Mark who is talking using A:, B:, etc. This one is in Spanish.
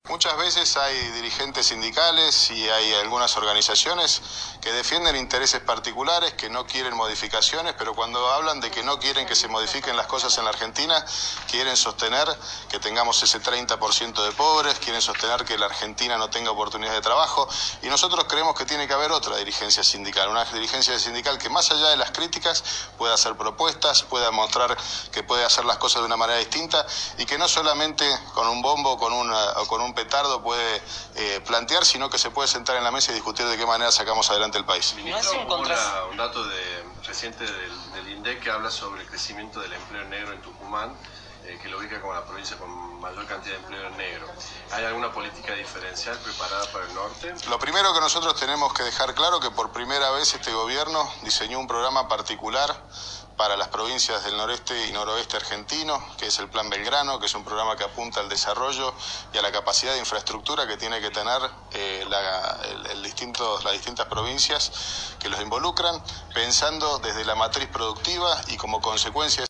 A: Muchas veces hay dirigentes sindicales y hay algunas organizaciones que defienden intereses particulares, que no quieren modificaciones, pero cuando hablan de que no quieren que se modifiquen las cosas en la Argentina, quieren sostener que tengamos ese 30% de pobres, quieren sostener que la Argentina no tenga oportunidades de trabajo, y nosotros creemos que tiene que haber otra dirigencia sindical, una dirigencia sindical que más allá de las críticas pueda hacer propuestas, pueda mostrar que puede hacer las cosas de una manera distinta y que no solamente con un bombo o con un petardo puede plantear, sino que se puede sentar en la mesa y discutir de qué manera sacamos adelante el país.
B: Ministro, un dato reciente del INDEC que habla sobre el crecimiento del empleo negro en Tucumán, que lo ubica como la provincia con mayor cantidad de empleo negro. ¿Hay alguna política diferencial preparada para el norte?
A: Lo primero que nosotros tenemos que dejar claro que por primera vez este gobierno diseñó un programa particular para las provincias del noreste y noroeste argentino, que es el Plan Belgrano, que es un programa que apunta al desarrollo y a la capacidad de infraestructura que tiene que tener las distintas provincias que los involucran, pensando desde la matriz productiva y como consecuencia